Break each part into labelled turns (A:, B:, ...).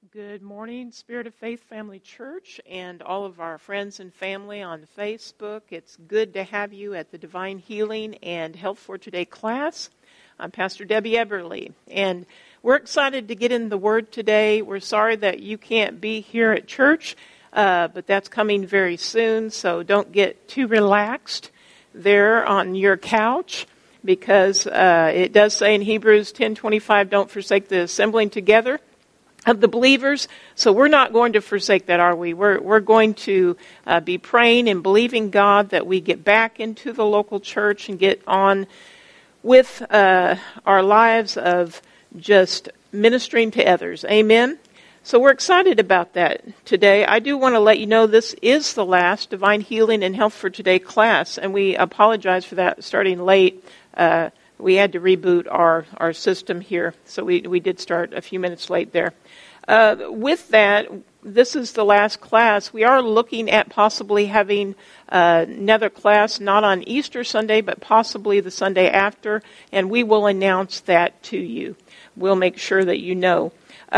A: Good morning, Spirit of Faith Family Church, and all of our friends and family on Facebook. It's good to have you at the Divine Healing and Health for Today class. I'm Pastor Debbie Eberly, and we're excited to get in the Word today. We're sorry that you can't be here at church, but that's coming very soon, so don't get too relaxed there on your couch, because it does say in Hebrews 10:25, don't forsake the assembling together of the believers. So we're not going to forsake that, are we? We're going to be praying and believing God that we get back into the local church and get on with our lives of just ministering to others. Amen? So we're excited about that today. I do want to let you know this is the last Divine Healing and Health for Today class, and we apologize for that starting late. We had to reboot our system here, so we did start a few minutes late there. With that, this is the last class. We are looking at possibly having another class, not on Easter Sunday, but possibly the Sunday after, and we will announce that to you. We'll make sure that you know.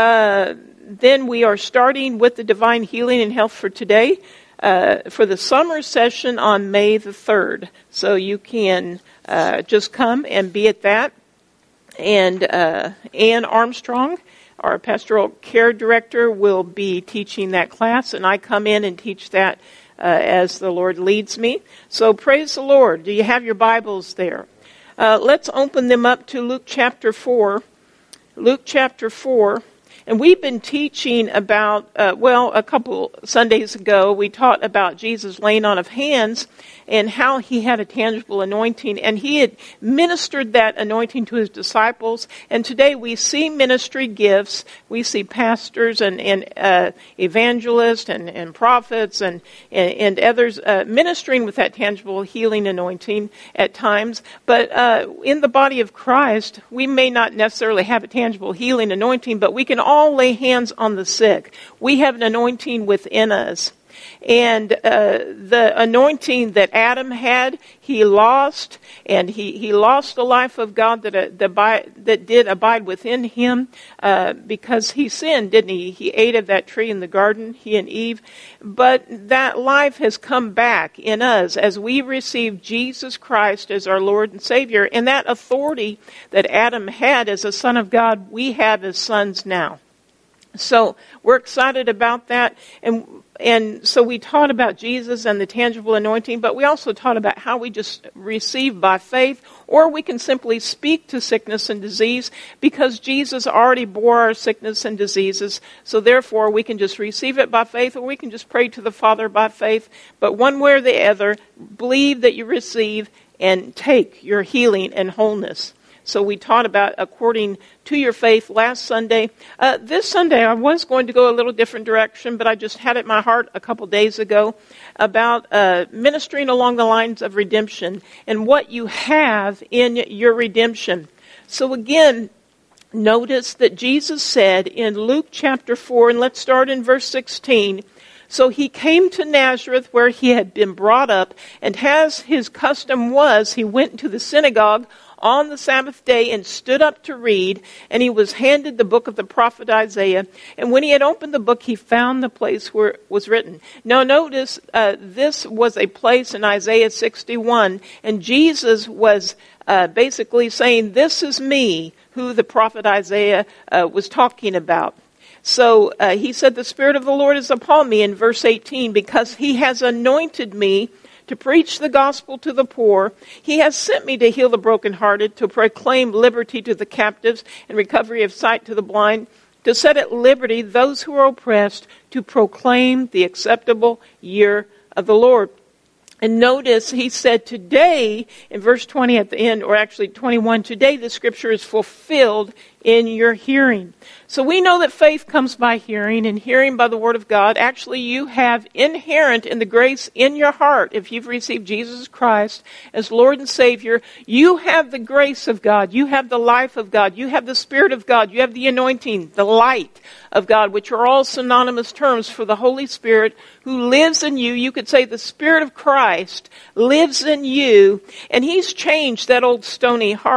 A: Then we are starting with the Divine Healing and Health for Today for the summer session on May the 3rd. So you can just come and be at that. And Ann Armstrong, our pastoral care director, will be teaching that class, and I come in and teach that as the Lord leads me. So praise the Lord. Do you have your Bibles there? Let's open them up to Luke chapter 4. Luke chapter 4. And we've been teaching about, a couple Sundays ago, we taught about Jesus' laying on of hands and how he had a tangible anointing. And he had ministered that anointing to his disciples. And today we see ministry gifts. We see pastors and evangelists and prophets and others ministering with that tangible healing anointing at times. But in the body of Christ, we may not necessarily have a tangible healing anointing, but we can all lay hands on the sick. We have an anointing within us. And the anointing that Adam had, he lost, and he lost the life of God that did abide within him because he sinned, didn't he? He ate of that tree in the garden, he and Eve. But that life has come back in us as we receive Jesus Christ as our Lord and Savior. And that authority that Adam had as a son of God, we have as sons now. So we're excited about that. And so we taught about Jesus and the tangible anointing, but we also taught about how we just receive by faith, or we can simply speak to sickness and disease because Jesus already bore our sickness and diseases. So therefore, we can just receive it by faith, or we can just pray to the Father by faith. But one way or the other, believe that you receive and take your healing and wholeness. So we taught about according to your faith last Sunday. This Sunday I was going to go a little different direction, but I just had it in my heart a couple days ago about ministering along the lines of redemption and what you have in your redemption. So again, notice that Jesus said in Luke chapter 4, and let's start in verse 16, so he came to Nazareth where he had been brought up, and as his custom was, he went to the synagogue on the Sabbath day and stood up to read, and he was handed the book of the prophet Isaiah. And when he had opened the book, he found the place where it was written. Now notice, this was a place in Isaiah 61, and Jesus was basically saying, this is me, who the prophet Isaiah was talking about. So he said, the Spirit of the Lord is upon me in verse 18, because he has anointed me to preach the gospel to the poor. He has sent me to heal the brokenhearted, to proclaim liberty to the captives and recovery of sight to the blind, to set at liberty those who are oppressed, to proclaim the acceptable year of the Lord. And notice he said today, in verse 20 at the end, or actually 21, today the scripture is fulfilled in your hearing. So we know that faith comes by hearing, and hearing by the word of God. Actually, you have inherent in the grace in your heart, if you've received Jesus Christ as Lord and Savior, you have the grace of God, you have the life of God, you have the Spirit of God, you have the anointing, the light of God, which are all synonymous terms for the Holy Spirit who lives in you. You could say the Spirit of Christ lives in you, and He's changed that old stony heart.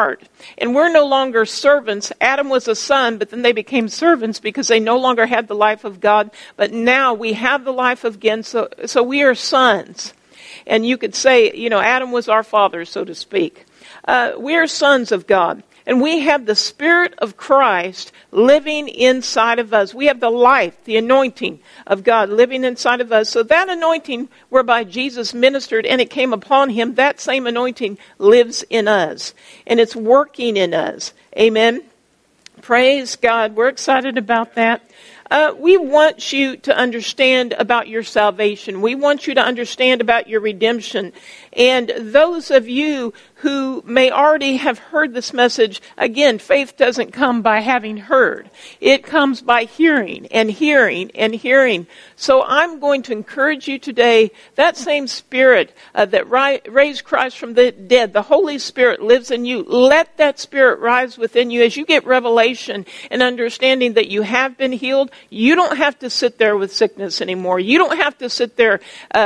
A: And we're no longer servants. Adam was a son, but then they became servants because they no longer had the life of God. But now we have the life of God, so we are sons. And you could say, Adam was our father, so to speak. We are sons of God. And we have the Spirit of Christ living inside of us. We have the life, the anointing of God living inside of us. So that anointing whereby Jesus ministered and it came upon him, that same anointing lives in us. And it's working in us. Amen. Praise God. We're excited about that. We want you to understand about your salvation. We want you to understand about your redemption. And those of you who may already have heard this message, again, faith doesn't come by having heard. It comes by hearing and hearing and hearing. So I'm going to encourage you today, that same Spirit that raised Christ from the dead, the Holy Spirit lives in you. Let that Spirit rise within you as you get revelation and understanding that you have been healed. You don't have to sit there with sickness anymore. You don't have to sit there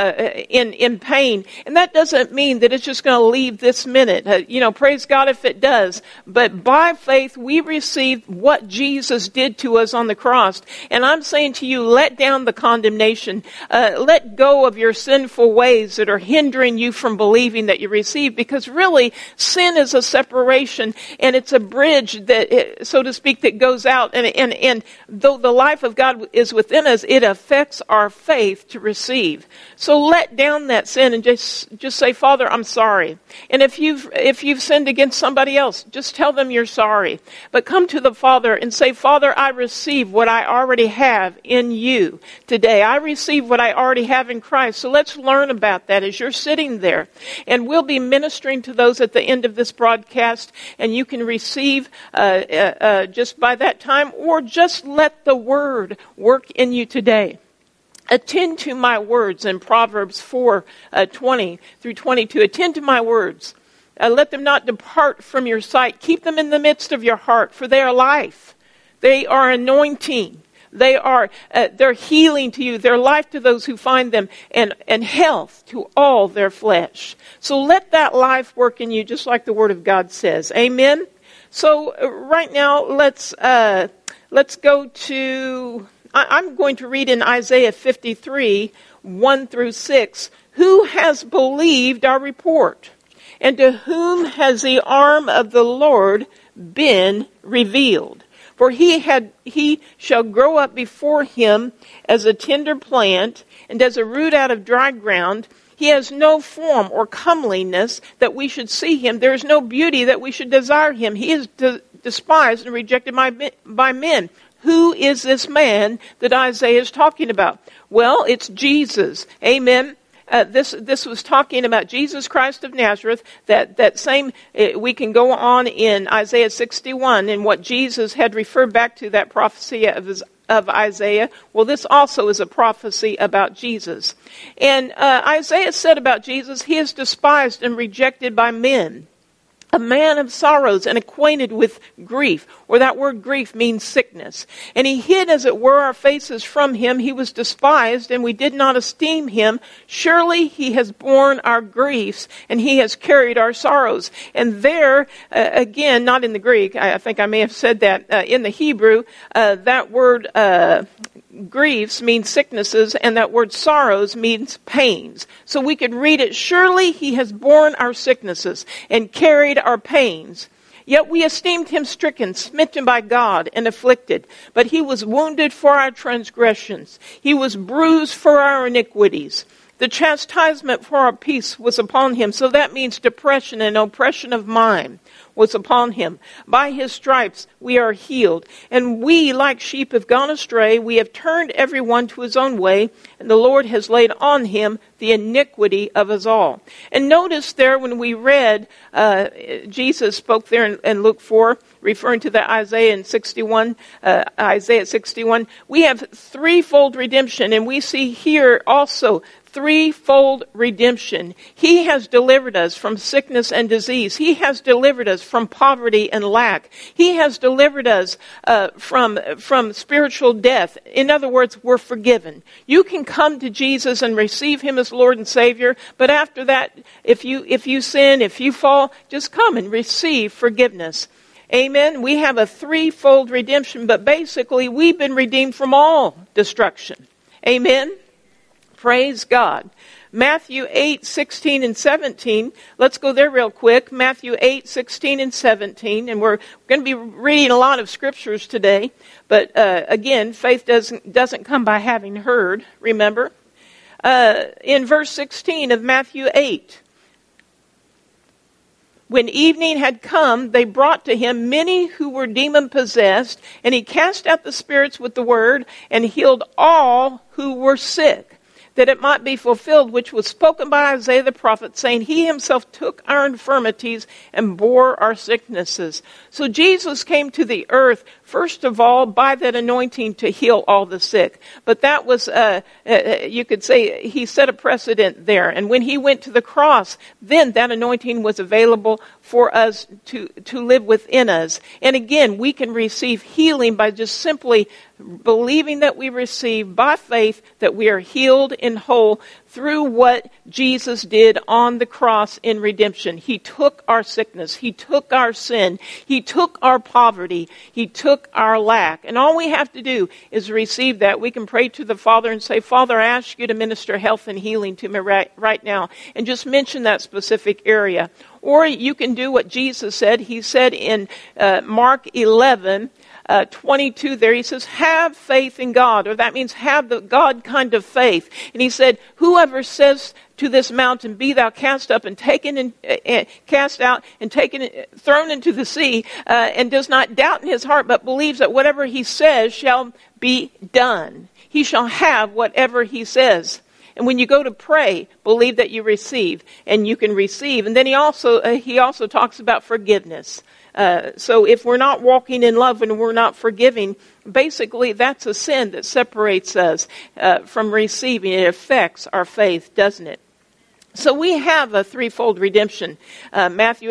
A: in pain. And that doesn't mean that it's just going to leave this minute. Praise God if it does. But by faith, we receive what Jesus did to us on the cross. And I'm saying to you, let down the condemnation. Let go of your sinful ways that are hindering you from believing that you receive. Because really, sin is a separation, and it's a bridge that, so to speak, that goes out. And though the life of God is within us, it affects our faith to receive. So let down that sin and just say, Father, I'm sorry. And if you've sinned against somebody else, just tell them you're sorry. But come to the Father and say, Father, I receive what I already have in you today. I receive what I already have in Christ. So let's learn about that as you're sitting there. And we'll be ministering to those at the end of this broadcast, and you can receive just by that time, or just let the Word work in you today. Attend to my words in Proverbs 4:20 through 22. Attend to my words. Let them not depart from your sight. Keep them in the midst of your heart, for they are life. They are anointing. They're healing to you. They're life to those who find them, and health to all their flesh. So let that life work in you, just like the Word of God says. Amen. So right now, let's go to. I'm going to read in Isaiah 53, 1 through 6. Who has believed our report? And to whom has the arm of the Lord been revealed? For he shall grow up before him as a tender plant, and as a root out of dry ground. He has no form or comeliness that we should see him. There is no beauty that we should desire him. He is despised and rejected by men. Who is this man that Isaiah is talking about? Well, it's Jesus. Amen. This was talking about Jesus Christ of Nazareth. That same, we can go on in Isaiah 61 and what Jesus had referred back to, that prophecy of Isaiah. Well, this also is a prophecy about Jesus. And Isaiah said about Jesus, he is despised and rejected by men. A man of sorrows and acquainted with grief, or that word grief means sickness. And he hid, as it were, our faces from him. He was despised, and we did not esteem him. Surely he has borne our griefs, and he has carried our sorrows. And there, again, not in the Greek, I think I may have said that, in the Hebrew, that word griefs means sicknesses, and that word sorrows means pains. So we could read it, surely he has borne our sicknesses and carried our pains. Yet we esteemed him stricken, smitten by God, and afflicted. But he was wounded for our transgressions. He was bruised for our iniquities. The chastisement for our peace was upon him. So that means depression and oppression of mind was upon him. By his stripes we are healed. And we, like sheep, have gone astray. We have turned everyone to his own way, and the Lord has laid on him the iniquity of us all. And notice there when we read, Jesus spoke there in Luke 4, referring to the Isaiah 61, we have threefold redemption, and we see here also threefold redemption. He has delivered us from sickness and disease. He has delivered us from poverty and lack. He has delivered us from spiritual death. In other words, we're forgiven. You can come to Jesus and receive him as Lord and Savior, but after that, if you sin, if you fall, just come and receive forgiveness. Amen. We have a threefold redemption, but basically we've been redeemed from all destruction. Amen. Praise God. Matthew 8:16 and 17. Let's go there real quick. Matthew 8:16 and 17. And we're going to be reading a lot of scriptures today. But again, faith doesn't come by having heard. Remember? In verse 16 of Matthew 8. When evening had come, they brought to him many who were demon-possessed, and he cast out the spirits with the word, and healed all who were sick, that it might be fulfilled, which was spoken by Isaiah the prophet, saying, he himself took our infirmities and bore our sicknesses. So Jesus came to the earth, first of all, by that anointing to heal all the sick. But that was, you could say, he set a precedent there. And when he went to the cross, then that anointing was available for us to live within us. And again, we can receive healing by just simply believing that we receive by faith that we are healed and whole through what Jesus did on the cross in redemption. He took our sickness. He took our sin. He took our poverty. He took our lack. And all we have to do is receive that. We can pray to the Father and say, Father, I ask you to minister health and healing to me right now. And just mention that specific area. Or you can do what Jesus said. He said in Mark 11, 22 there, he says, have faith in God, or that means have the God kind of faith. And he said, whoever says to this mountain, be thou cast up and taken and cast out and taken, thrown into the sea, and does not doubt in his heart, but believes that whatever he says shall be done. He shall have whatever he says. And when you go to pray, believe that you receive, and you can receive. And then he also talks about forgiveness. So if we're not walking in love and we're not forgiving, basically that's a sin that separates us from receiving. It affects our faith, doesn't it? So we have a threefold redemption. Matthew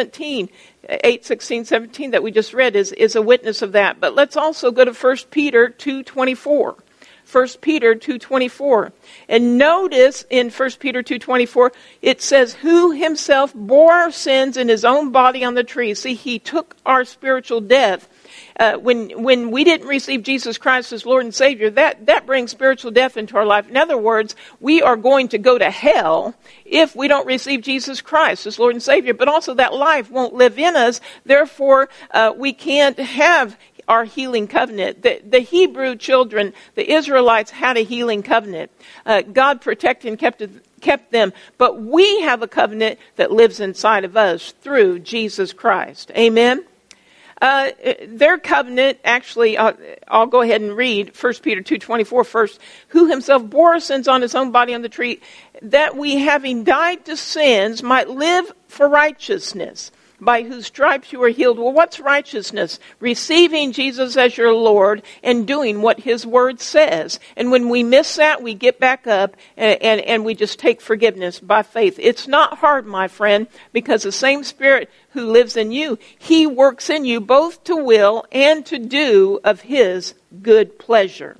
A: 8:16, 17 that we just read is a witness of that. But let's also go to 1 Peter 2:24. 1 Peter 2:24. And notice in 1 Peter 2:24, it says, who himself bore our sins in his own body on the tree. See, he took our spiritual death. When we didn't receive Jesus Christ as Lord and Savior, that brings spiritual death into our life. In other words, we are going to go to hell if we don't receive Jesus Christ as Lord and Savior. But also that life won't live in us. Therefore, we can't have our healing covenant. The Hebrew children, the Israelites, had a healing covenant. God protected and kept them. But we have a covenant that lives inside of us through Jesus Christ. Amen? Their covenant, actually, I'll go ahead and read 1 Peter 2:24 first. Who himself bore our sins on his own body on the tree, that we, having died to sins, might live for righteousness, by whose stripes you are healed. Well, what's righteousness? Receiving Jesus as your Lord and doing what his word says. And when we miss that, we get back up and we just take forgiveness by faith. It's not hard, my friend, because the same Spirit who lives in you, he works in you both to will and to do of his good pleasure.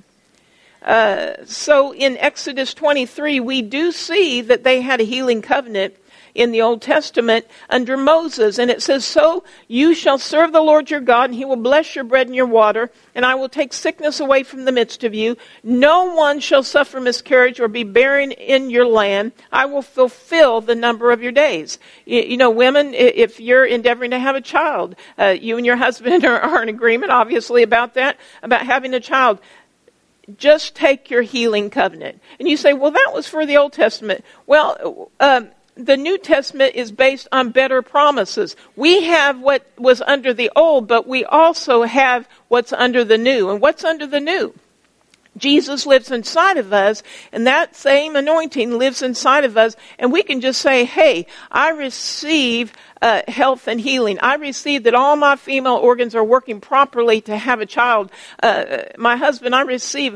A: So in Exodus 23, we do see that they had a healing covenant in the Old Testament under Moses. And it says, so you shall serve the Lord your God, and he will bless your bread and your water, and I will take sickness away from the midst of you. No one shall suffer miscarriage or be barren in your land. I will fulfill the number of your days. You know, women, if you're endeavoring to have a child, you and your husband are in agreement, obviously, about that, about having a child. Just take your healing covenant. And you say, well, that was for the Old Testament. Well, the New Testament is based on better promises. We have what was under the old, but we also have what's under the new. And what's under the new? Jesus lives inside of us, and that same anointing lives inside of us, and we can just say, hey, I receive health and healing. I receive that all my female organs are working properly to have a child. My husband, I receive,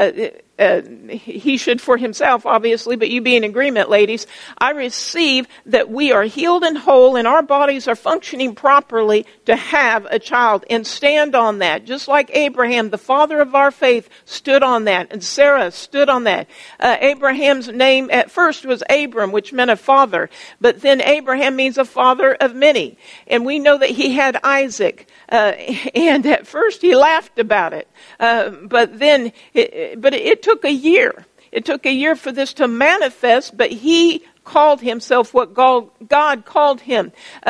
A: he should for himself, obviously, but you be in agreement, ladies. I receive that we are healed and whole, and our bodies are functioning properly to have a child, and stand on that. Just like Abraham, the father of our faith, stood on that, and Sarah stood on that. Abraham's name at first was Abram, which meant a father, but then Abraham means a father of many. And we know that he had Isaac, and at first he laughed about it, but then it took a year. It took a year for this to manifest, but he called himself what God called him.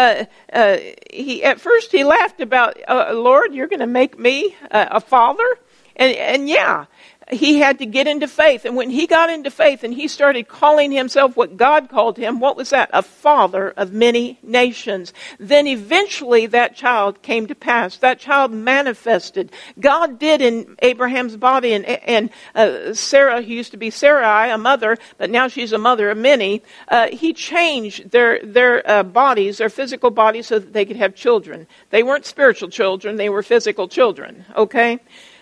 A: At first he laughed about, Lord, you're going to make me a father? And yeah, he had to get into faith. And when he got into faith and he started calling himself what God called him, what was that? A father of many nations. Then eventually that child came to pass. That child manifested. God did in Abraham's body, and Sarah, who used to be Sarai, a mother, but now she's a mother of many, he changed their bodies, their physical bodies, so that they could have children. They weren't spiritual children, they were physical children, okay?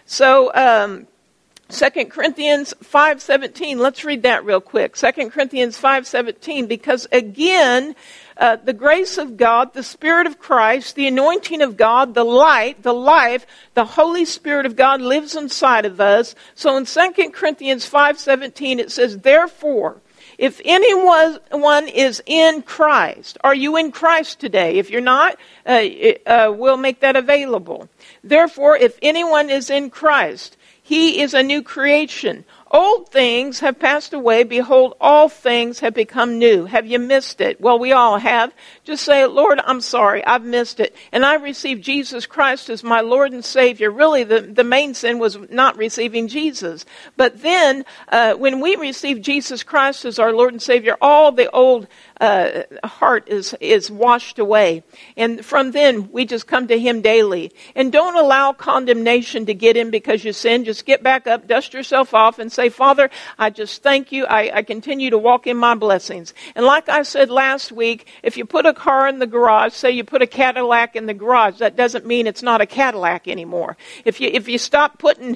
A: So, 2 Corinthians 5:17, let's read that real quick. 2 Corinthians 5:17, because again, the grace of God, the Spirit of Christ, the anointing of God, the light, the life, the Holy Spirit of God lives inside of us. So in 2 Corinthians 5:17, it says, therefore, if anyone is in Christ, are you in Christ today? If you're not, we'll make that available. Therefore, if anyone is in Christ, he is a new creation. Old things have passed away. Behold, all things have become new. Have you missed it? Well, we all have. Just say, Lord, I'm sorry. I've missed it. And I received Jesus Christ as my Lord and Savior. Really, the main sin was not receiving Jesus. But then, when we receive Jesus Christ as our Lord and Savior, all the old heart is washed away. And from then, we just come to Him daily. And don't allow condemnation to get in because you sin. Just get back up, dust yourself off, and say, Father, I just thank you. I continue to walk in my blessings. And like I said last week, if you put a car in the garage, say you put a Cadillac in the garage, that doesn't mean it's not a Cadillac anymore. If you stop putting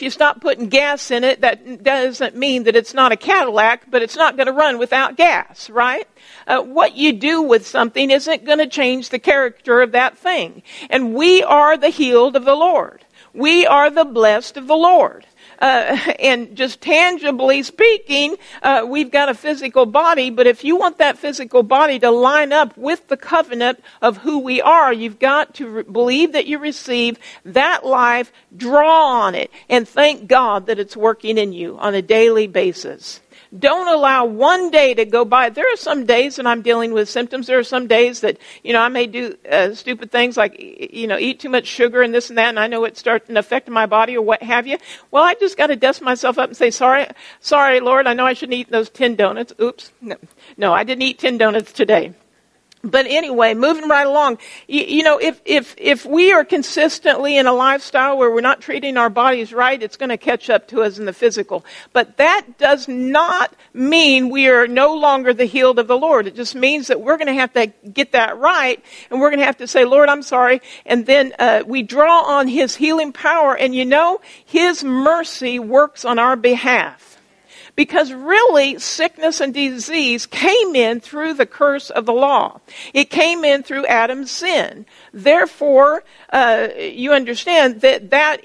A: gas in it, that doesn't mean that it's not a Cadillac, but it's not going to run without gas, right? What you do with something isn't going to change the character of that thing. And we are the healed of the Lord. We are the blessed of the Lord. And just tangibly speaking, we've got a physical body, but if you want that physical body to line up with the covenant of who we are, you've got to believe that you receive that life, draw on it, and thank God that it's working in you on a daily basis. Don't allow one day to go by. There are some days that I'm dealing with symptoms. There are some days that, I may do stupid things like, eat too much sugar and this and that, and I know it's starting to affect my body or what have you. Well, I just got to dust myself up and say, sorry, Lord, I know I shouldn't eat those 10 donuts. Oops. No, I didn't eat 10 donuts today. But anyway, moving right along, if we are consistently in a lifestyle where we're not treating our bodies right, it's going to catch up to us in the physical. But that does not mean we are no longer the healed of the Lord. It just means that we're going to have to get that right, and we're going to have to say, Lord, I'm sorry. And then we draw on His healing power, and His mercy works on our behalf. Because really, sickness and disease came in through the curse of the law. It came in through Adam's sin. Therefore, you understand that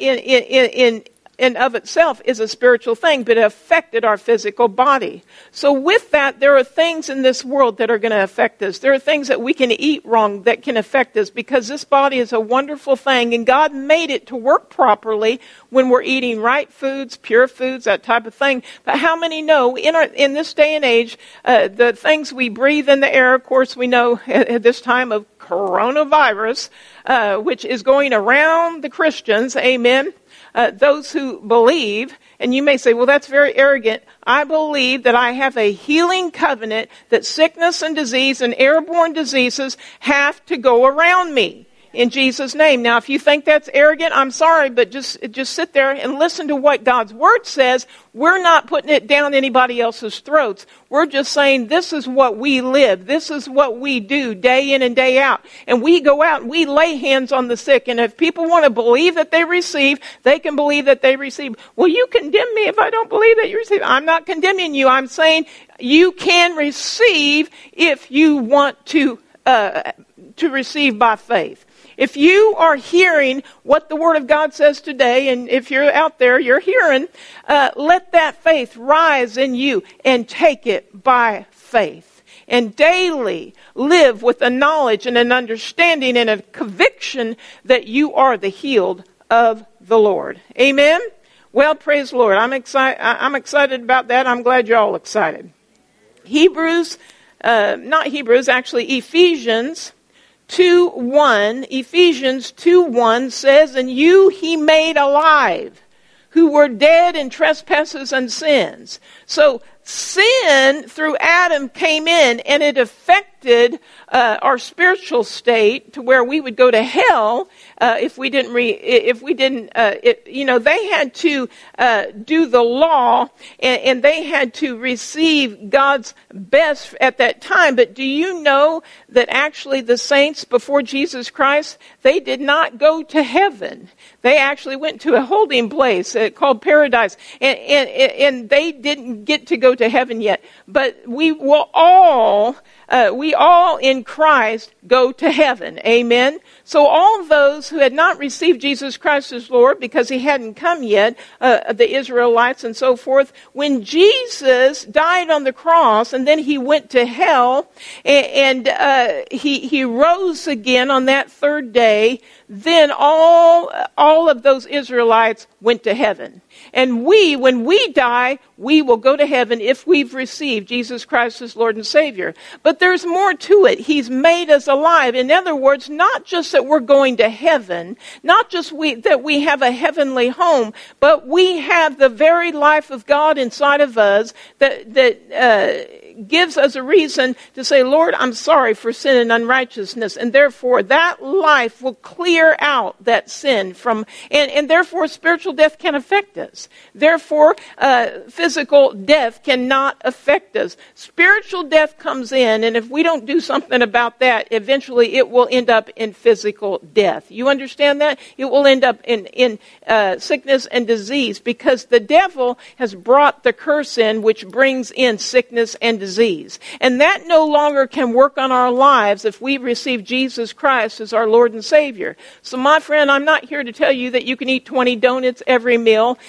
A: in of itself is a spiritual thing, but it affected our physical body. So with that, there are things in this world that are going to affect us. There are things that we can eat wrong that can affect us, because this body is a wonderful thing, and God made it to work properly when we're eating right foods, pure foods, that type of thing. But how many know in this day and age, the things we breathe in the air, of course, we know at this time of coronavirus, which is going around the Christians, amen, those who believe, and you may say, well, that's very arrogant. I believe that I have a healing covenant that sickness and disease and airborne diseases have to go around me. In Jesus' name. Now, if you think that's arrogant, I'm sorry, but just sit there and listen to what God's Word says. We're not putting it down anybody else's throats. We're just saying this is what we live. This is what we do day in and day out. And we go out and we lay hands on the sick. And if people want to believe that they receive, they can believe that they receive. Well, you condemn me if I don't believe that you receive. I'm not condemning you. I'm saying you can receive if you want to receive by faith. If you are hearing what the Word of God says today, and if you're out there, you're hearing, let that faith rise in you and take it by faith. And daily live with a knowledge and an understanding and a conviction that you are the healed of the Lord. Amen? Well, praise the Lord. I'm excited about that. I'm glad you're all excited. Ephesians 2:1 says, and you he made alive, who were dead in trespasses and sins. So sin through Adam came in, and it affected our spiritual state to where we would go to hell if we didn't. They had to do the law, and they had to receive God's best at that time. But do you know that actually the saints before Jesus Christ, they did not go to heaven? They actually went to a holding place called paradise, and they didn't get to go to heaven yet. But we all in Christ go to heaven. Amen. So all those who had not received Jesus Christ as Lord because he hadn't come yet, the Israelites and so forth, when Jesus died on the cross and then he went to hell and he rose again on that third day, then all of those Israelites went to heaven. And when we die, we will go to heaven if we've received Jesus Christ as Lord and Savior. But there's more to it. He's made us alive. In other words, not just that we're going to heaven, not just that we have a heavenly home, but we have the very life of God inside of us that gives us a reason to say, Lord, I'm sorry for sin and unrighteousness. And therefore, that life will clear out that sin and therefore spiritual death can affect us. Therefore, physical death cannot affect us. Spiritual death comes in, and if we don't do something about that, eventually it will end up in physical death. You understand that? It will end up in sickness and disease because the devil has brought the curse in, which brings in sickness and disease. And that no longer can work on our lives if we receive Jesus Christ as our Lord and Savior. So my friend, I'm not here to tell you that you can eat 20 donuts every meal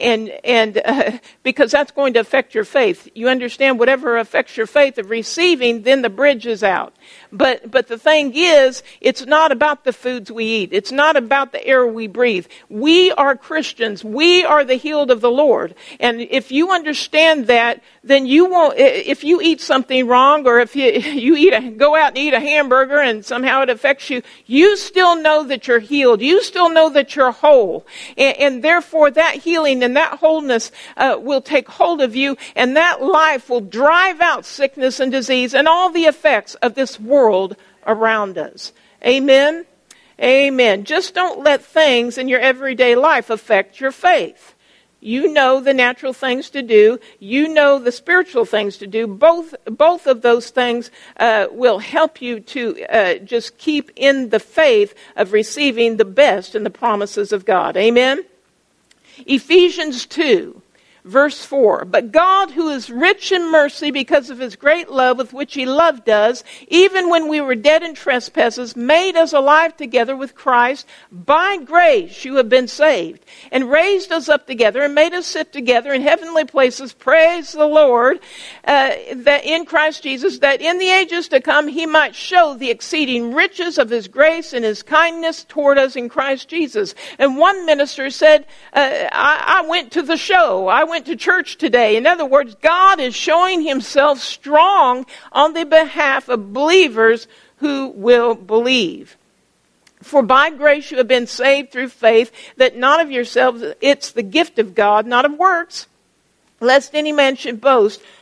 A: and because that's going to affect your faith. You understand, whatever affects your faith of receiving, then the bridge is out. But the thing is, it's not about the foods we eat. It's not about the air we breathe. We are Christians. We are the healed of the Lord. And if you understand that, then you won't, if you eat something wrong, or if you go out and eat a hamburger and somehow it affects you, you still know that you're healed. You still know that you're whole. And therefore that healing and that wholeness will take hold of you, and that life will drive out sickness and disease and all the effects of this world around us. Amen? Amen. Just don't let things in your everyday life affect your faith. You know the natural things to do. You know the spiritual things to do. Both of those things will help you to just keep in the faith of receiving the best in the promises of God. Amen? Ephesians 2. Verse 4, but God, who is rich in mercy because of his great love with which he loved us, even when we were dead in trespasses, made us alive together with Christ. By grace you have been saved, and raised us up together and made us sit together in heavenly places. Praise the Lord, that in Christ Jesus, that in the ages to come he might show the exceeding riches of his grace and his kindness toward us in Christ Jesus. And one minister said, I went to the show. I went to church today. In other words, God is showing himself strong on the behalf of believers who will believe. For by grace you have been saved through faith, that not of yourselves, it's the gift of God, not of works, lest any man should boast.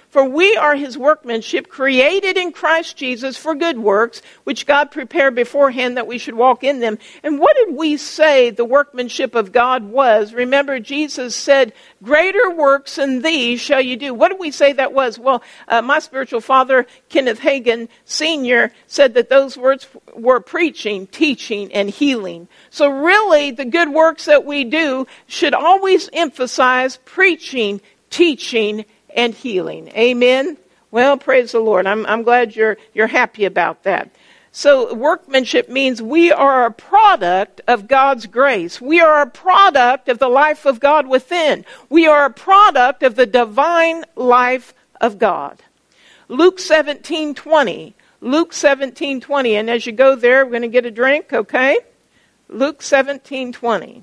A: For we are his workmanship, created in Christ Jesus for good works, which God prepared beforehand that we should walk in them. And what did we say the workmanship of God was? Remember, Jesus said, greater works than these shall you do. What did we say that was? Well, my spiritual father, Kenneth Hagin Sr., said that those words were preaching, teaching, and healing. So really, the good works that we do should always emphasize preaching, teaching, and healing. Amen? Well, praise the Lord. I'm glad you're happy about that. So workmanship means we are a product of God's grace. We are a product of the life of God within. We are a product of the divine life of God. Luke 17:20. Luke 17:20. And as you go there, we're going to get a drink, okay? Luke 17:20.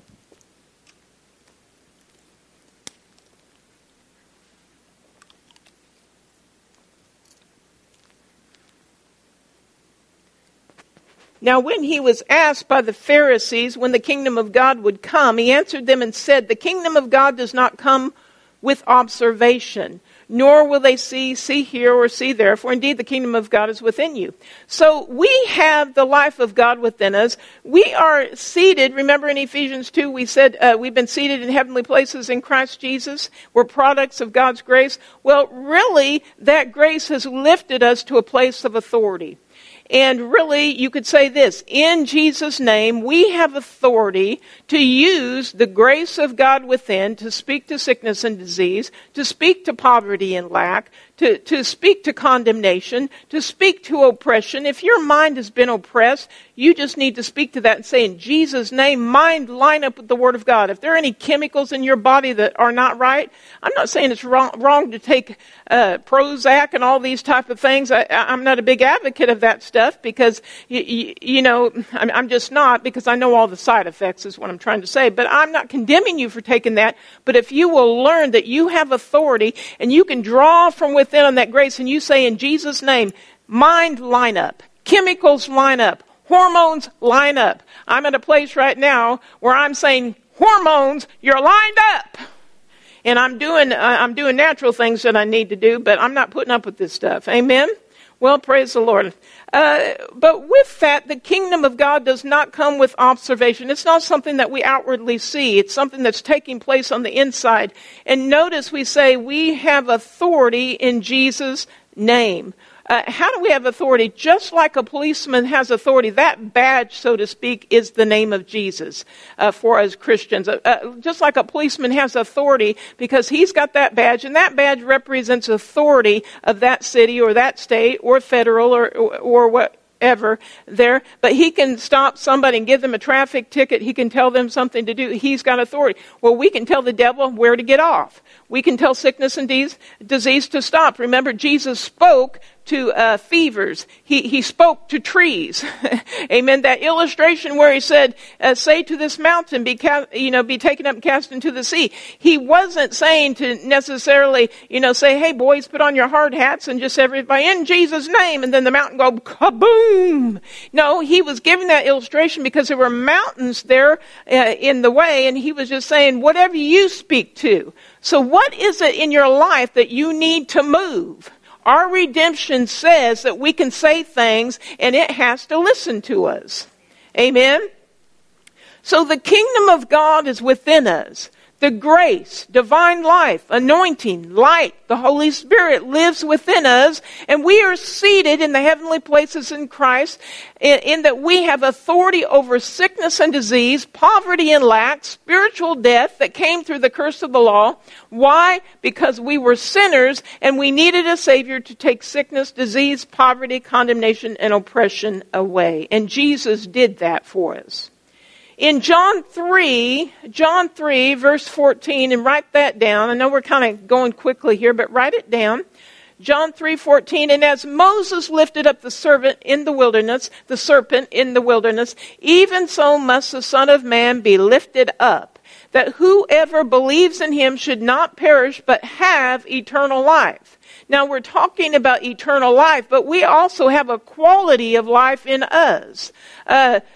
A: Now, when he was asked by the Pharisees when the kingdom of God would come, he answered them and said, the kingdom of God does not come with observation, nor will they see here, or see there, for indeed the kingdom of God is within you. So we have the life of God within us. We are seated. Remember in Ephesians 2, we said we've been seated in heavenly places in Christ Jesus. We're products of God's grace. Well, really, that grace has lifted us to a place of authority. And really, you could say this, in Jesus' name, we have authority to use the grace of God within to speak to sickness and disease, to speak to poverty and lack, to speak to condemnation, to speak to oppression. If your mind has been oppressed, you just need to speak to that and say, in Jesus' name, mind line up with the Word of God. If there are any chemicals in your body that are not right, I'm not saying it's wrong to take Prozac and all these type of things. I'm not a big advocate of that stuff because, you know, I'm just not, because I know all the side effects is what I'm trying to say. But I'm not condemning you for taking that. But if you will learn that you have authority and you can draw from within on that grace and you say, in Jesus' name, mind line up, chemicals line up, hormones line up. I'm at a place right now where I'm saying, hormones, you're lined up. And I'm doing natural things that I need to do, but I'm not putting up with this stuff. Amen? Well, praise the Lord. But with that, the kingdom of God does not come with observation. It's not something that we outwardly see. It's something that's taking place on the inside. And notice we say we have authority in Jesus' name. How do we have authority? Just like a policeman has authority, that badge, so to speak, is the name of Jesus for us Christians. Just like a policeman has authority because he's got that badge, and that badge represents authority of that city or that state or federal or whatever there. But he can stop somebody and give them a traffic ticket. He can tell them something to do. He's got authority. Well, we can tell the devil where to get off. We can tell sickness and disease to stop. Remember, Jesus spoke to fevers. He spoke to trees. Amen. That illustration where he said, say to this mountain, be taken up and cast into the sea. He wasn't saying to necessarily, say, hey boys, put on your hard hats and just everybody in Jesus' name, and then the mountain go kaboom. No, he was giving that illustration because there were mountains there in the way, and he was just saying, whatever you speak to. So what is it in your life that you need to move? Our redemption says that we can say things and it has to listen to us. Amen? So the kingdom of God is within us. The grace, divine life, anointing, light, the Holy Spirit lives within us, and we are seated in the heavenly places in Christ in that we have authority over sickness and disease, poverty and lack, spiritual death that came through the curse of the law. Why? Because we were sinners and we needed a Savior to take sickness, disease, poverty, condemnation, and oppression away. And Jesus did that for us. In John 3, verse 14, and write that down. I know we're kind of going quickly here, but write it down. John 3:14, and as Moses lifted up the serpent in the wilderness, even so must the Son of Man be lifted up, that whoever believes in him should not perish, but have eternal life. Now, we're talking about eternal life, but we also have a quality of life in us.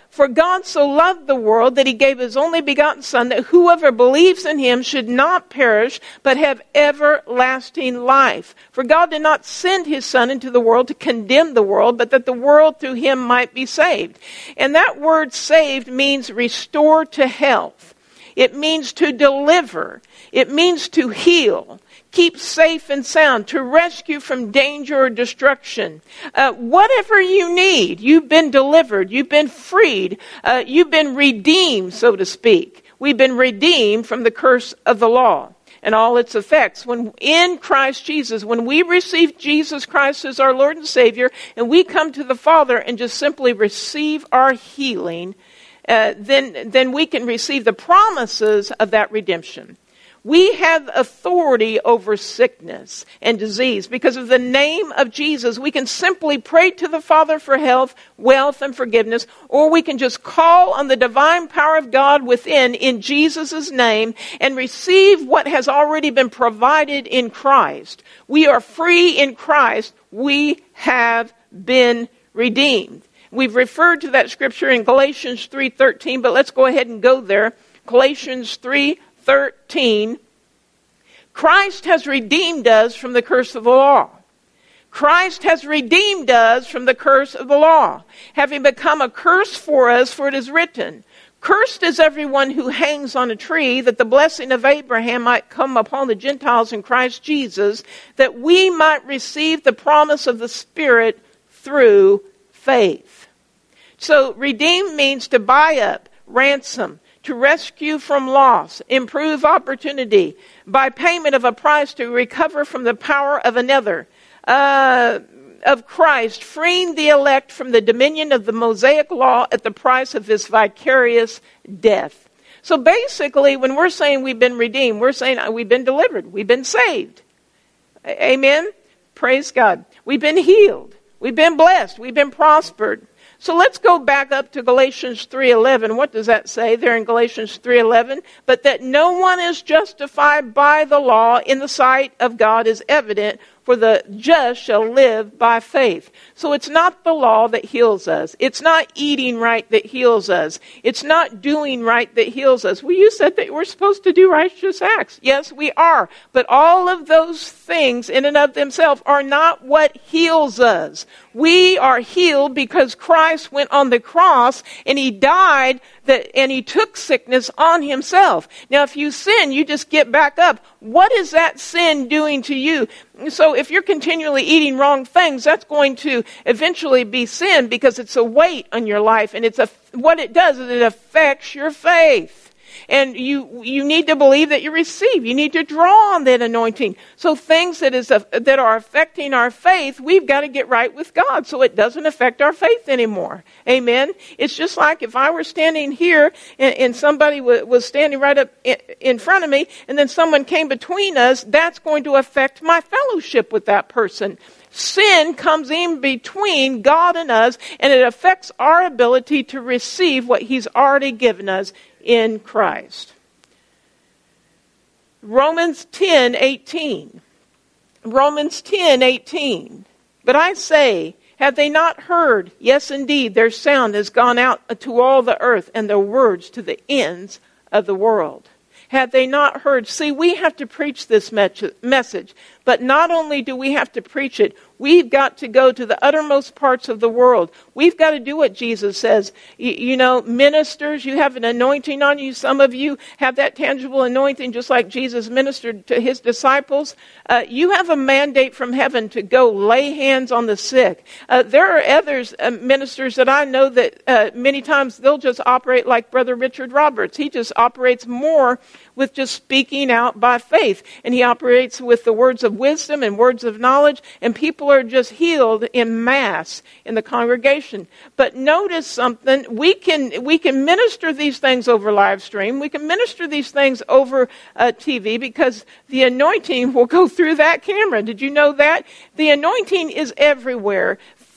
A: For God so loved the world that he gave his only begotten Son, that whoever believes in him should not perish, but have everlasting life. For God did not send his Son into the world to condemn the world, but that the world through him might be saved. And that word saved means restore to health. It means to deliver. It means to heal, keep safe and sound, to rescue from danger or destruction. Whatever you need, you've been delivered, you've been freed, you've been redeemed, so to speak. We've been redeemed from the curse of the law and all its effects. When in Christ Jesus, when we receive Jesus Christ as our Lord and Savior, and we come to the Father and just simply receive our healing, then we can receive the promises of that redemption. We have authority over sickness and disease. Because of the name of Jesus, we can simply pray to the Father for health, wealth, and forgiveness, or we can just call on the divine power of God within in Jesus' name and receive what has already been provided in Christ. We are free in Christ. We have been redeemed. We've referred to that scripture in Galatians 3:13, but let's go ahead and go there. Galatians 3:13. Christ has redeemed us from the curse of the law. Christ has redeemed us from the curse of the law, having become a curse for us, for it is written, "Cursed is everyone who hangs on a tree, that the blessing of Abraham might come upon the Gentiles in Christ Jesus, that we might receive the promise of the Spirit through faith." So redeem means to buy up, ransom, to rescue from loss, improve opportunity, by payment of a price to recover from the power of another, of Christ, freeing the elect from the dominion of the Mosaic law at the price of his vicarious death. So basically, when we're saying we've been redeemed, we're saying we've been delivered, we've been saved. Amen? Praise God. We've been healed. We've been blessed. We've been prospered. So let's go back up to Galatians 3:11. What does that say there in Galatians 3:11? But that no one is justified by the law in the sight of God is evident, for the just shall live by faith. So it's not the law that heals us. It's not eating right that heals us. It's not doing right that heals us. Well, you said that we're supposed to do righteous acts. Yes, we are. But all of those things in and of themselves are not what heals us. We are healed because Christ went on the cross and he died and he took sickness on himself. Now, if you sin, you just get back up. What is that sin doing to you? So if you're continually eating wrong things, that's going to eventually be sin because it's a weight on your life. And what it does is it affects your faith. And you need to believe that you receive. You need to draw on that anointing. So things that are affecting our faith, we've got to get right with God so it doesn't affect our faith anymore. Amen? It's just like if I were standing here and somebody was standing right up in front of me and then someone came between us, that's going to affect my fellowship with that person. Sin comes in between God and us, and it affects our ability to receive what he's already given us in Christ. Romans 10:18. Romans 10:18. But I say, have they not heard? Yes, indeed, their sound has gone out to all the earth, and their words to the ends of the world. Have they not heard? See, we have to preach this message. But not only do we have to preach it, we've got to go to the uttermost parts of the world. We've got to do what Jesus says. You know, ministers, you have an anointing on you. Some of you have that tangible anointing just like Jesus ministered to his disciples. You have a mandate from heaven to go lay hands on the sick. There are others, ministers that I know that many times they'll just operate like Brother Richard Roberts. He just operates more with just speaking out by faith. And he operates with the words of wisdom and words of knowledge, and people are just healed in mass in the congregation. But notice something, we can minister these things over live stream, we can minister these things over TV, because the anointing will go through that camera. Did you know that? The anointing is everywhere.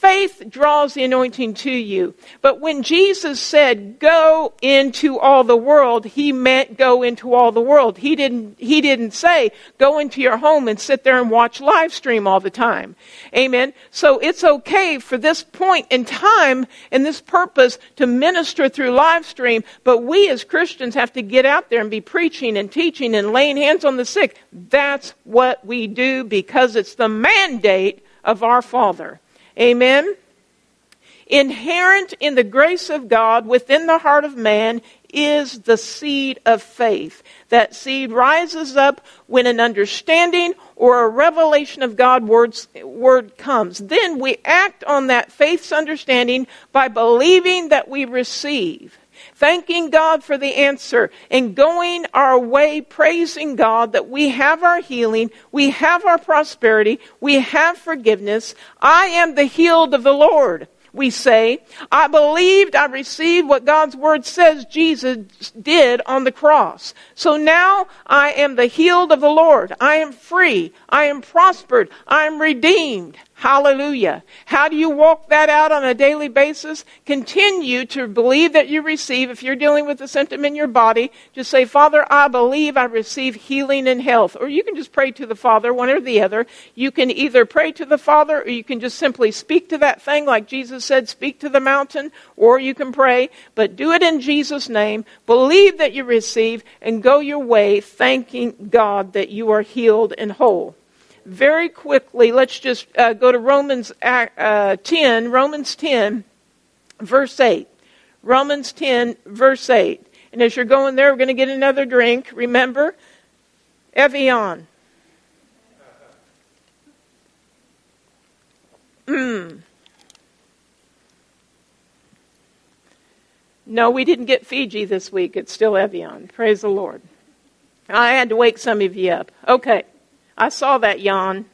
A: Faith draws the anointing to you. But when Jesus said, go into all the world, he meant go into all the world. He didn't say, go into your home and sit there and watch live stream all the time. Amen. So it's okay for this point in time and this purpose to minister through live stream, but we as Christians have to get out there and be preaching and teaching and laying hands on the sick. That's what we do because it's the mandate of our Father. Amen. Inherent in the grace of God within the heart of man is the seed of faith. That seed rises up when an understanding or a revelation of God's word comes. Then we act on that faith's understanding by believing that we receive, thanking God for the answer, and going our way praising God that we have our healing, we have our prosperity, we have forgiveness. I am the healed of the Lord, we say. I believed, I received what God's word says Jesus did on the cross. So now I am the healed of the Lord. I am free. I am prospered. I am redeemed. Hallelujah. How do you walk that out on a daily basis? Continue to believe that you receive. If you're dealing with a symptom in your body, just say, Father, I believe I receive healing and health. Or you can just pray to the Father, one or the other. You can either pray to the Father or you can just simply speak to that thing like Jesus said, speak to the mountain, or you can pray. But do it in Jesus' name. Believe that you receive and go your way thanking God that you are healed and whole. Very quickly, let's just go to Romans 10, verse 8. Romans 10, verse 8. And as you're going there, we're going to get another drink. Remember, Evian. No, we didn't get Fiji this week. It's still Evian. Praise the Lord. I had to wake some of you up. Okay. I saw that yawn.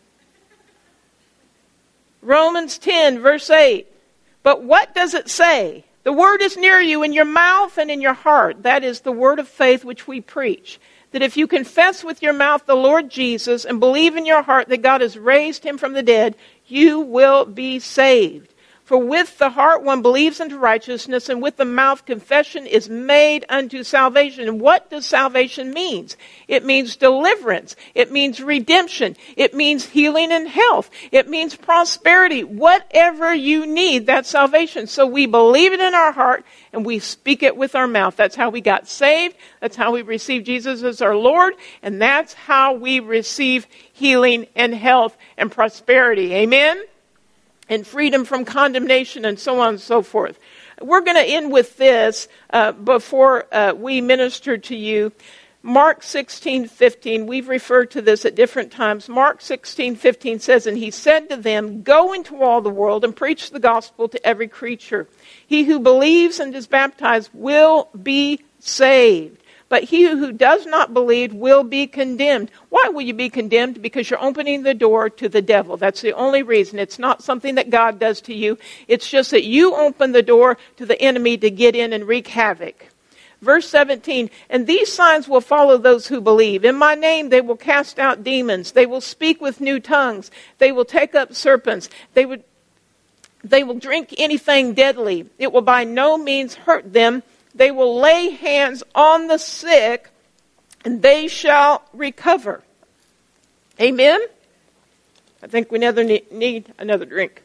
A: Romans 10, verse 8. But what does it say? The word is near you in your mouth and in your heart. That is the word of faith which we preach. That if you confess with your mouth the Lord Jesus and believe in your heart that God has raised him from the dead, you will be saved. For with the heart one believes unto righteousness, and with the mouth confession is made unto salvation. And what does salvation mean? It means deliverance. It means redemption. It means healing and health. It means prosperity. Whatever you need, that's salvation. So we believe it in our heart, and we speak it with our mouth. That's how we got saved. That's how we received Jesus as our Lord. And that's how we receive healing and health and prosperity. Amen? And freedom from condemnation and so on and so forth. We're going to end with this before we minister to you. Mark 16:15, we've referred to this at different times. Mark 16:15 says, and he said to them, go into all the world and preach the gospel to every creature. He who believes and is baptized will be saved. But he who does not believe will be condemned. Why will you be condemned? Because you're opening the door to the devil. That's the only reason. It's not something that God does to you. It's just that you open the door to the enemy to get in and wreak havoc. Verse 17, and these signs will follow those who believe. In my name they will cast out demons. They will speak with new tongues. They will take up serpents. They will drink anything deadly. It will by no means hurt them. They will lay hands on the sick, and they shall recover. Amen? I think we need another drink.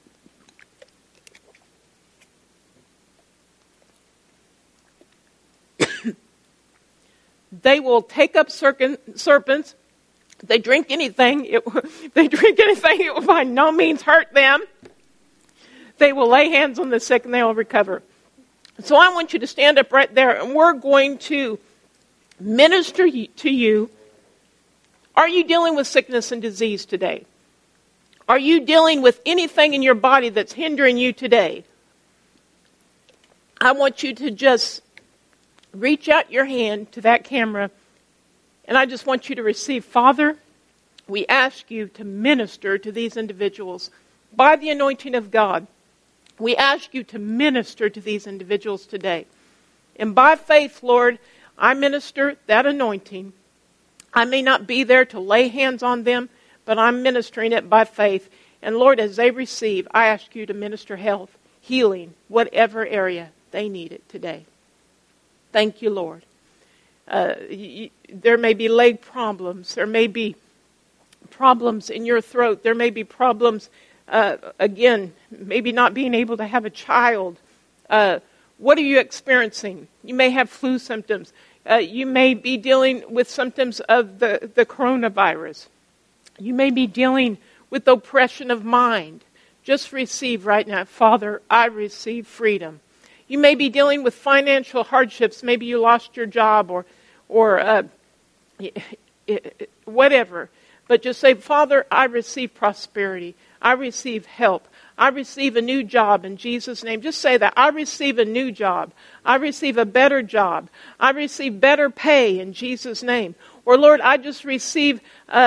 A: They will take up serpents. If they drink anything, it will by no means hurt them. They will lay hands on the sick, and they will recover. So I want you to stand up right there, and we're going to minister to you. Are you dealing with sickness and disease today? Are you dealing with anything in your body that's hindering you today? I want you to just reach out your hand to that camera, and I just want you to receive. Father, we ask you to minister to these individuals by the anointing of God. We ask you to minister to these individuals today. And by faith, Lord, I minister that anointing. I may not be there to lay hands on them, but I'm ministering it by faith And Lord, as they receive, I ask you to minister health, healing, whatever area they need it today. Thank you, Lord. There may be leg problems. There may be problems in your throat. There may be problems, again, maybe not being able to have a child. What are you experiencing? You may have flu symptoms. You may be dealing with symptoms of the coronavirus. You may be dealing with oppression of mind. Just receive right now, Father, I receive freedom. You may be dealing with financial hardships. Maybe you lost your job or whatever. But just say, Father, I receive prosperity. I receive help. I receive a new job in Jesus' name. Just say that. I receive a new job. I receive a better job. I receive better pay in Jesus' name. Or Lord, I just receive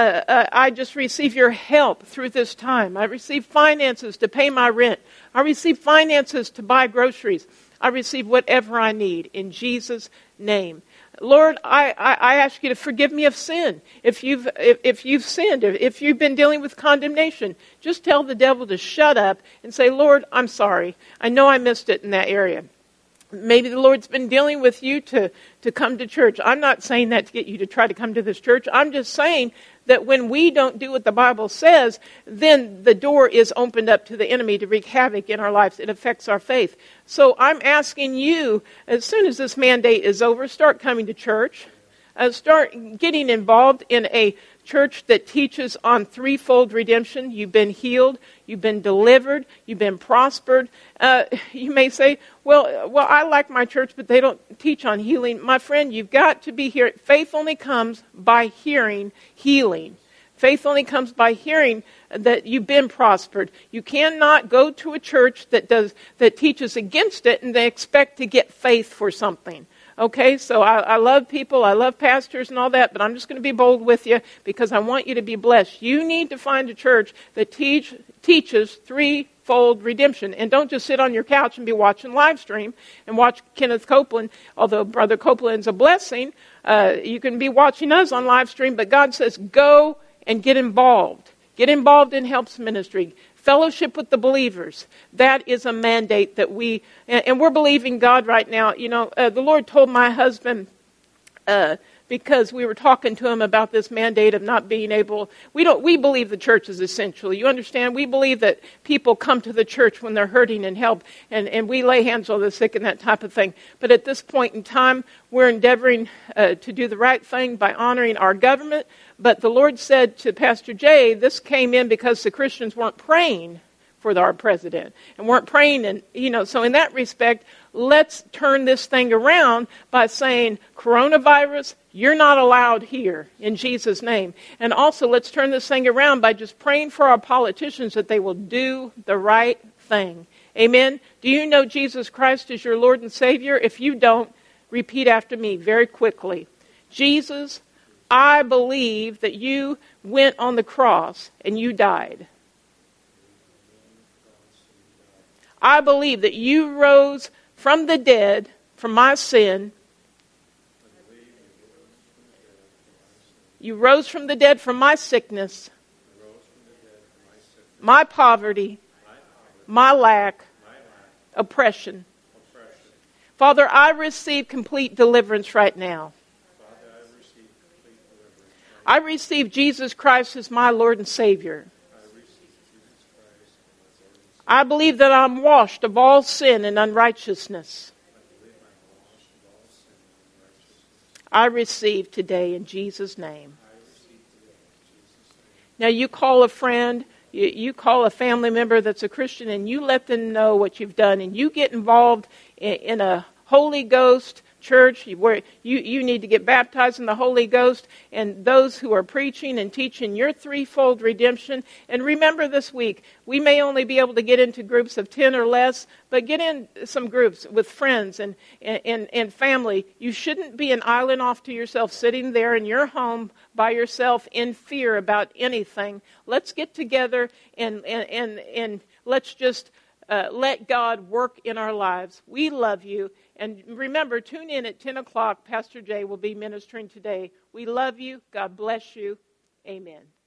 A: your help through this time. I receive finances to pay my rent. I receive finances to buy groceries. I receive whatever I need in Jesus' name. Lord, I ask you to forgive me of sin. If you've sinned, if you've been dealing with condemnation, just tell the devil to shut up and say, Lord, I'm sorry. I know I missed it in that area. Maybe the Lord's been dealing with you to come to church. I'm not saying that to get you to try to come to this church. I'm just saying that when we don't do what the Bible says, then the door is opened up to the enemy to wreak havoc in our lives. It affects our faith. So I'm asking you, as soon as this mandate is over, start coming to church. Start getting involved in a church that teaches on threefold redemption. You've been healed, you've been delivered, you've been prospered. You may say, well, I like my church, but they don't teach on healing. My friend, you've got to be here. Faith only comes by hearing healing. Faith only comes by hearing that you've been prospered. You cannot go to a church that teaches against it and they expect to get faith for something. Okay, so I love people, I love pastors and all that, but I'm just going to be bold with you because I want you to be blessed. You need to find a church that teaches threefold redemption. And don't just sit on your couch and be watching live stream and watch Kenneth Copeland, although Brother Copeland's a blessing. You can be watching us on live stream, but God says go and get involved. Get involved in Helps Ministry. Fellowship with the believers. That is a mandate that and we're believing God right now. You know, the Lord told my husband, because we were talking to him about this mandate of not being able, we believe the church is essential. You understand? We believe that people come to the church when they're hurting and help, and we lay hands on the sick and that type of thing. But at this point in time, we're endeavoring to do the right thing by honoring our government. But the Lord said to Pastor Jay, this came in because the Christians weren't praying for our president and weren't praying. And, so in that respect, let's turn this thing around by saying, coronavirus, you're not allowed here in Jesus' name. And also let's turn this thing around by just praying for our politicians that they will do the right thing. Amen. Do you know Jesus Christ is your Lord and Savior? If you don't, repeat after me very quickly. Jesus, I believe that you went on the cross and you died. I believe that you rose from the dead from my sin. You rose from the dead from my sickness, my poverty, my lack, oppression. Father, I receive complete deliverance right now. I receive Jesus Christ as my Lord and Savior. I believe that I'm washed of all sin and unrighteousness. I receive today in Jesus' name. Now you call a friend, you call a family member that's a Christian, and you let them know what you've done, and you get involved in a Holy Ghost church where you need to get baptized in the Holy Ghost, and those who are preaching and teaching your threefold redemption. And remember this week, we may only be able to get into groups of 10 or less, but get in some groups with friends and family. You shouldn't be an island off to yourself, sitting there in your home by yourself in fear about anything. Let's get together and let's just let God work in our lives. We love you. And remember, tune in at 10 o'clock. Pastor Jay will be ministering today. We love you. God bless you. Amen.